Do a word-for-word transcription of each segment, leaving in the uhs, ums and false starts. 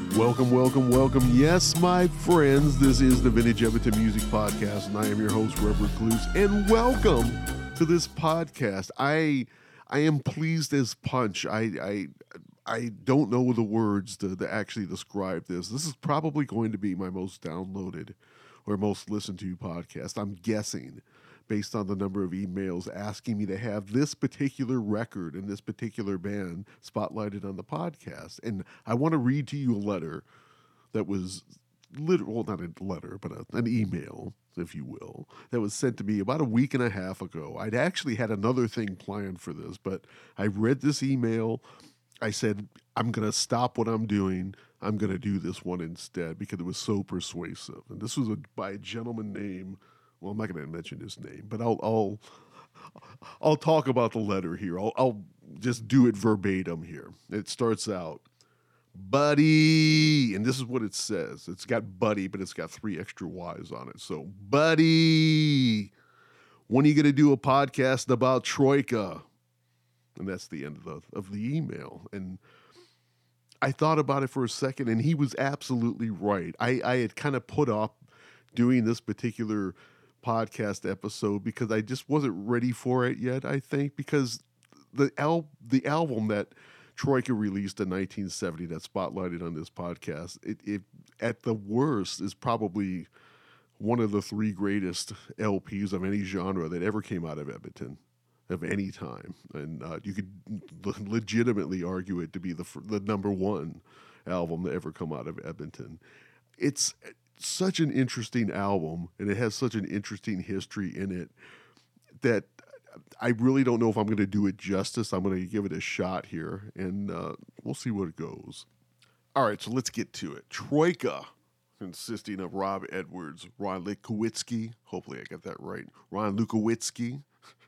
Welcome, welcome, welcome. Yes, my friends, this is the Vintage Edmonton Music Podcast, and I am your host, Robert Clues, and welcome to this podcast. I I am pleased as punch. I I I don't know the words to, to actually describe this. This is probably going to be my most downloaded or most listened to podcast. I'm guessing, based on the number of emails asking me to have this particular record and this particular band spotlighted on the podcast. And I want to read to you a letter that was literal, well, not a letter, but a, an email, if you will, that was sent to me about a week and a half ago. I'd actually had another thing planned for this, but I read this email. I said, I'm going to stop what I'm doing. I'm going to do this one instead because it was so persuasive. And this was a, by a gentleman named, well, I'm not going to mention his name, but I'll I'll I'll talk about the letter here. I'll, I'll just do it verbatim here. It starts out, buddy, and this is what it says. It's got buddy, but it's got three extra Y's on it. So, buddy, when are you going to do a podcast about Troika? And that's the end of the of the email. And I thought about it for a second, and he was absolutely right. I, I had kind of put off doing this particular podcast episode because I just wasn't ready for it yet, I think, because the al- the album that Troika released in nineteen seventy that spotlighted on this podcast, it, it at the worst is probably one of the three greatest L Ps of any genre that ever came out of Edmonton of any time. And uh, you could legitimately argue it to be the the number one album to ever come out of Edmonton. It's such an interesting album, and it has such an interesting history in it that I really don't know if I'm going to do it justice. I'm going to give it a shot here, and uh, we'll see what it goes. All right, so let's get to it. Troika, consisting of Rob Edwards, Ron Lukowitsky, hopefully I got that right, Ron Lukowitsky.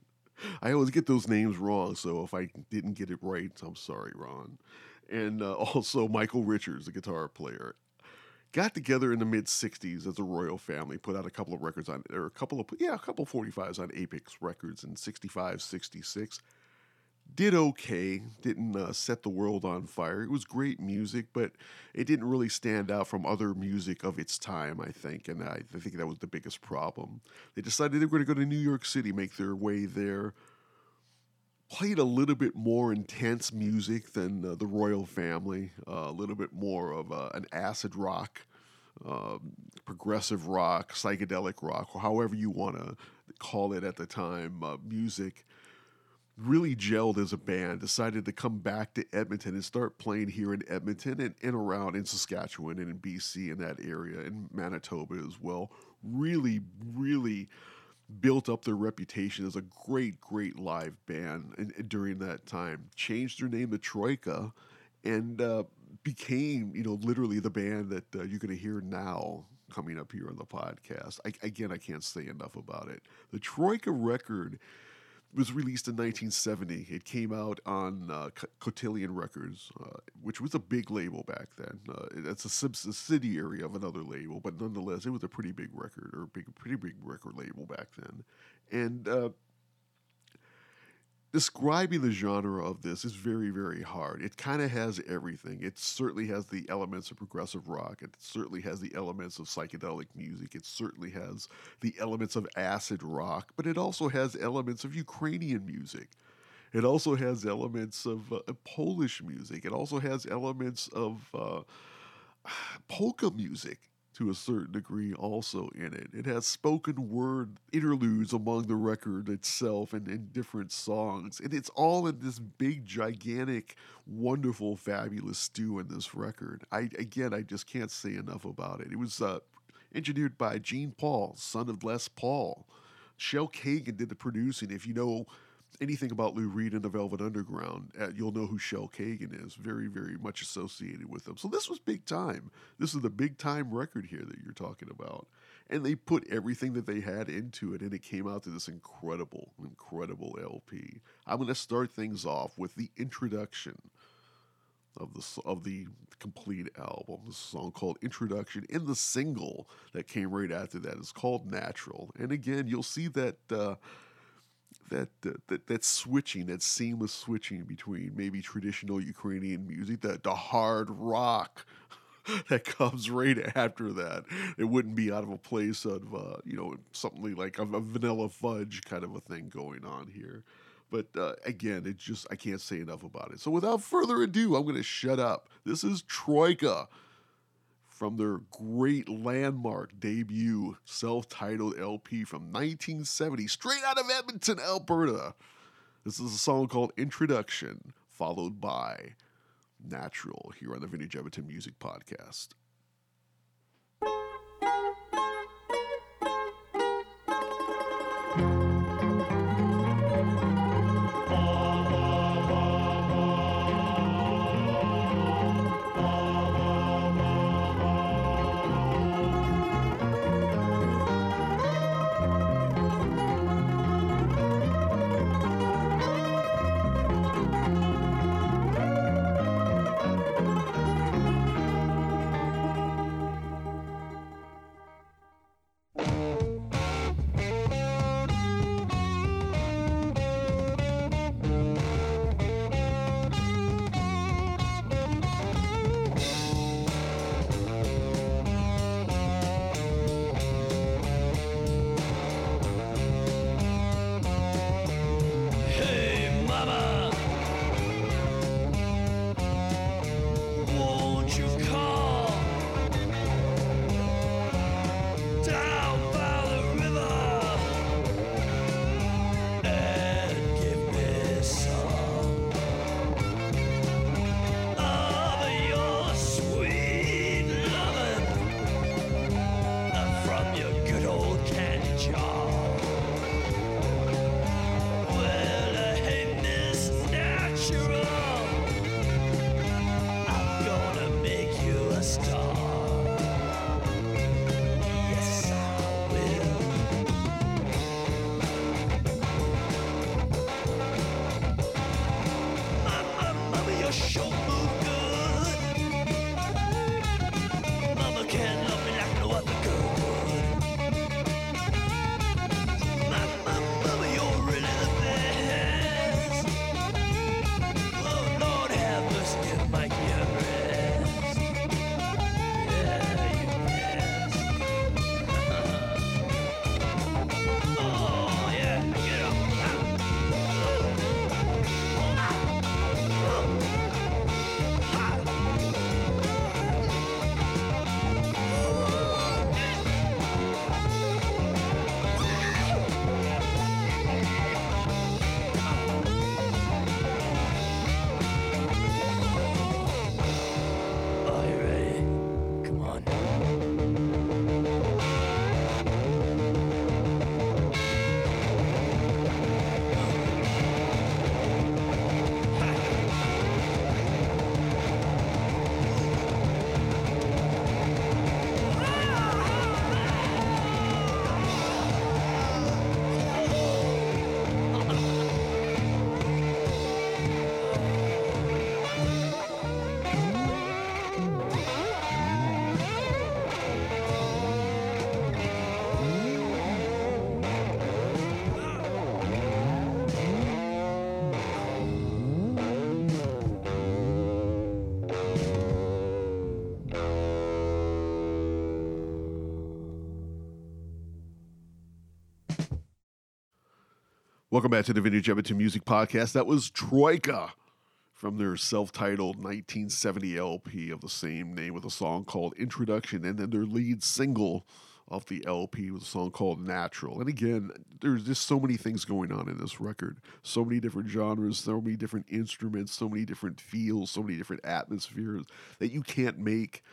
I always get those names wrong, so if I didn't get it right, I'm sorry, Ron. And uh, also Michael Richards, the guitar player. Got together in the mid-sixties as a royal family, put out a couple of records on, or a couple of, yeah, a couple of forty-fives on Apex Records in sixty-five, sixty-six. Did okay, didn't uh, set the world on fire. It was great music, but it didn't really stand out from other music of its time, I think, and I, I think that was the biggest problem. They decided they were going to go to New York City, make their way there. Played a little bit more intense music than uh, the royal family, uh, a little bit more of uh, an acid rock, uh, progressive rock, psychedelic rock, or however you want to call it at the time, uh, music. Really gelled as a band, decided to come back to Edmonton and start playing here in Edmonton and, and around in Saskatchewan and in B C in that area, and Manitoba as well. Really, really built up their reputation as a great, great live band and, and during that time. Changed their name to Troika and uh, became, you know, literally the band that uh, you're going to hear now coming up here on the podcast. I, again, I can't say enough about it. The Troika record was released in nineteen seventy. It came out on uh, Cotillion Records, uh, which was a big label back then. Uh, it's a subsidiary of another label, but nonetheless, it was a pretty big record, or a big, pretty big record label back then. And uh, describing the genre of this is very, very hard. It kind of has everything. It certainly has the elements of progressive rock. It certainly has the elements of psychedelic music. It certainly has the elements of acid rock, but it also has elements of Ukrainian music. It also has elements of uh, Polish music. It also has elements of uh, polka music to a certain degree also in it. It has spoken word interludes among the record itself and in different songs. And it's all in this big, gigantic, wonderful, fabulous stew in this record. I Again, I just can't say enough about it. It was uh, engineered by Gene Paul, son of Les Paul. Shel Kagan did the producing. If you know anything about Lou Reed and the Velvet Underground, uh, you'll know who Shel Kagan is. Very, very much associated with them. So this was big time. This is the big time record here that you're talking about. And they put everything that they had into it, and it came out to this incredible, incredible L P. I'm going to start things off with the introduction of the of the complete album. This song called Introduction, and the single that came right after that is called Natural. And again, you'll see that uh, that, uh, that that switching, that seamless switching between maybe traditional Ukrainian music, the, the hard rock that comes right after that. It wouldn't be out of a place of, uh, you know, something like a, a vanilla fudge kind of a thing going on here. But uh, again, it just, I can't say enough about it. So without further ado, I'm going to shut up. This is Troika from their great landmark debut self-titled L P from nineteen seventy, straight out of Edmonton, Alberta. This is a song called Introduction, followed by Natural, here on the Vintage Edmonton Music Podcast. Welcome back to the Vintage Edmonton Music Podcast. That was Troika from their self-titled nineteen seventy L P of the same name with a song called Introduction, and then their lead single off the L P with a song called Natural. And again, there's just so many things going on in this record. So many different genres, so many different instruments, so many different feels, so many different atmospheres that you can't make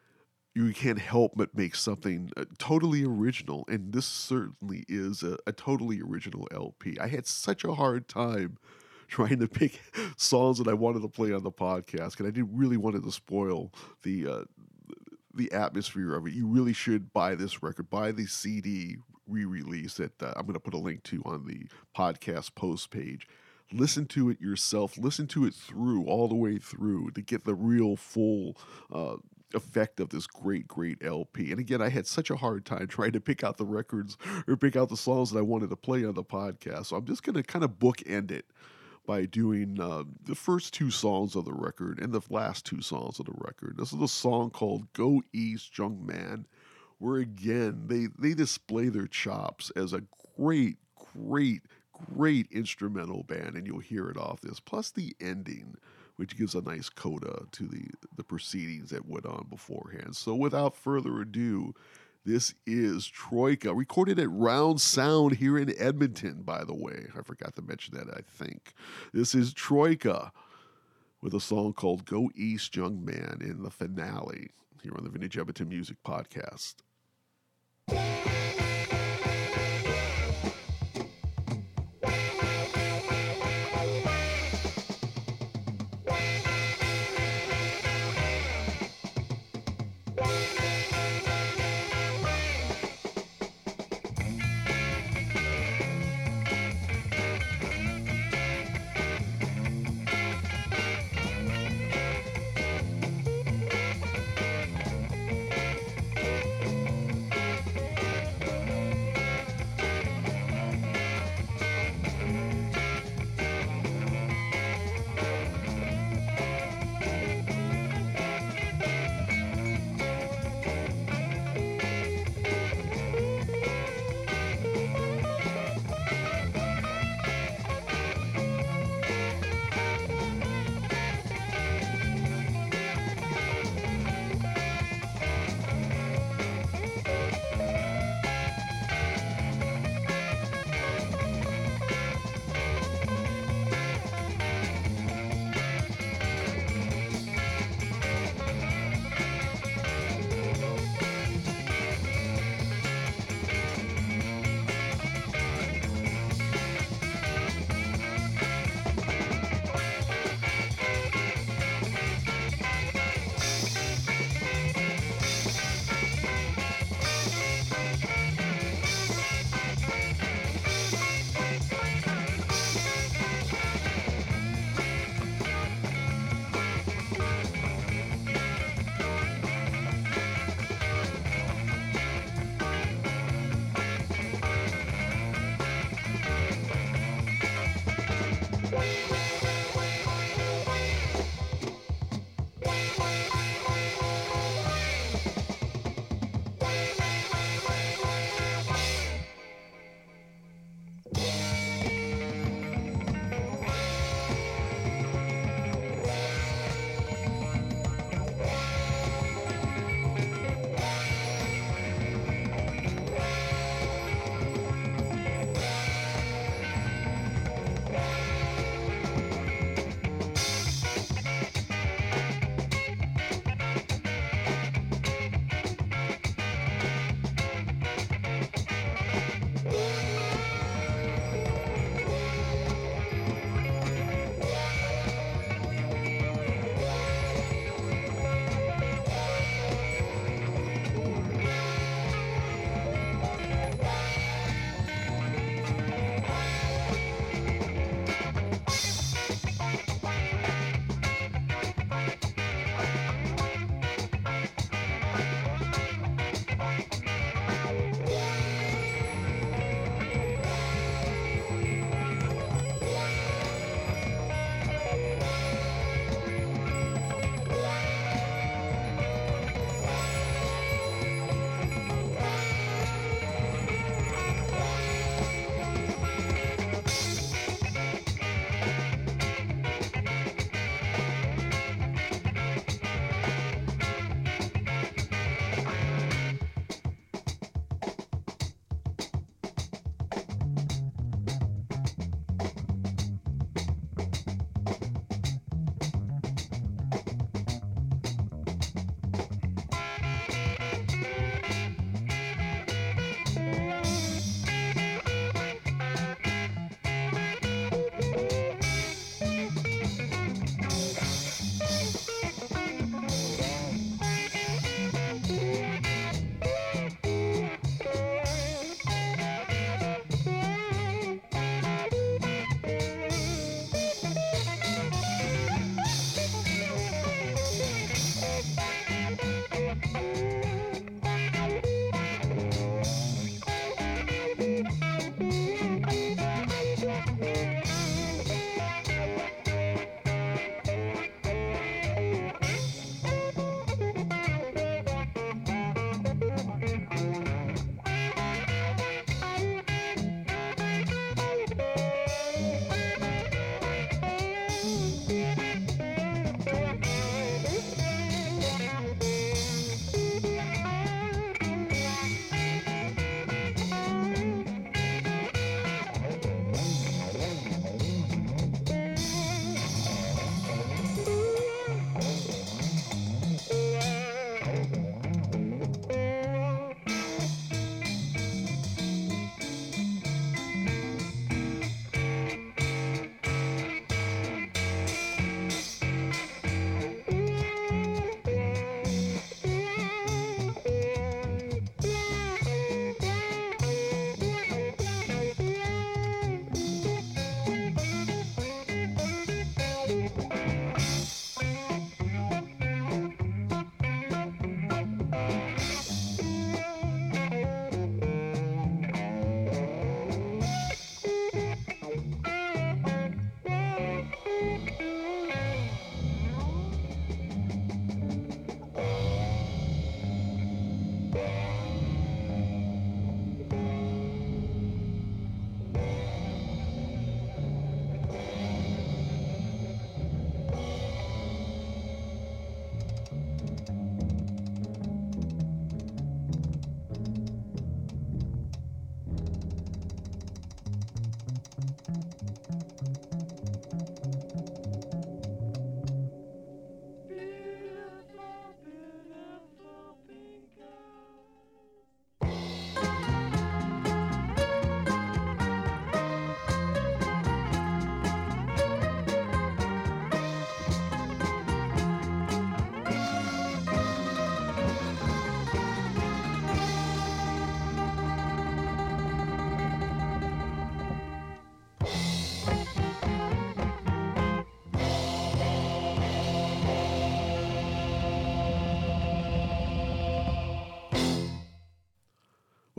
you can't help but make something uh, totally original, and this certainly is a, a totally original L P. I had such a hard time trying to pick songs that I wanted to play on the podcast, and I didn't really wanted to spoil the uh, the atmosphere of it. You really should buy this record, buy the C D re-release that uh, I'm going to put a link to on the podcast post page. Listen to it yourself. Listen to it through, all the way through, to get the real full uh, effect of this great, great L P. And again, I had such a hard time trying to pick out the records or pick out the songs that I wanted to play on the podcast. So I'm just going to kind of bookend it by doing uh, the first two songs of the record and the last two songs of the record. This is a song called Go East, Young Man, where again, they, they display their chops as a great, great, great instrumental band, and you'll hear it off this. Plus the ending, which gives a nice coda to the, the proceedings that went on beforehand. So without further ado, this is Troika, recorded at Round Sound here in Edmonton, by the way. I forgot to mention that, I think. This is Troika with a song called Go East, Young Man in the finale here on the Vintage Edmonton Music Podcast.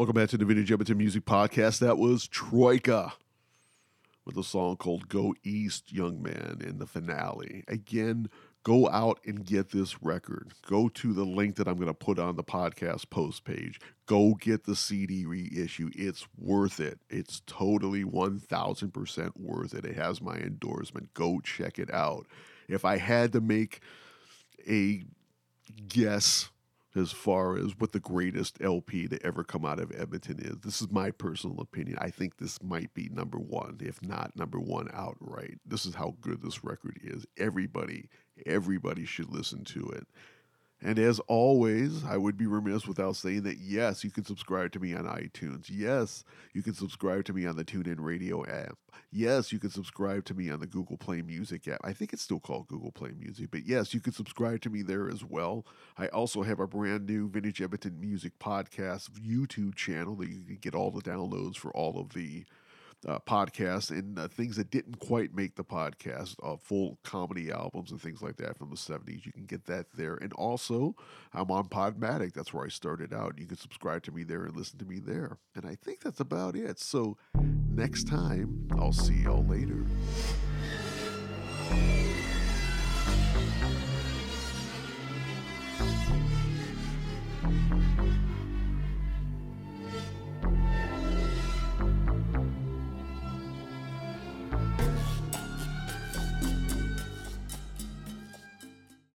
Welcome back to the Vintage Edmonton Music Podcast. That was Troika with a song called Go East, Young Man in the finale. Again, go out and get this record. Go to the link that I'm going to put on the podcast post page. Go get the C D reissue. It's worth it. It's totally one thousand percent worth it. It has my endorsement. Go check it out. If I had to make a guess as far as what the greatest L P to ever come out of Edmonton is, this is my personal opinion. I think this might be number one, if not number one outright. This is how good this record is. Everybody, everybody should listen to it. And as always, I would be remiss without saying that, yes, you can subscribe to me on iTunes. Yes, you can subscribe to me on the TuneIn Radio app. Yes, you can subscribe to me on the Google Play Music app. I think it's still called Google Play Music, but yes, you can subscribe to me there as well. I also have a brand new Vintage Edmonton Music Podcast YouTube channel that you can get all the downloads for all of the Uh, podcasts and uh, things that didn't quite make the podcast, uh, full comedy albums and things like that from the seventies. You can get that there. And also, I'm on Podmatic. That's where I started out. You can subscribe to me there and listen to me there. And I think that's about it. So next time, I'll see y'all later.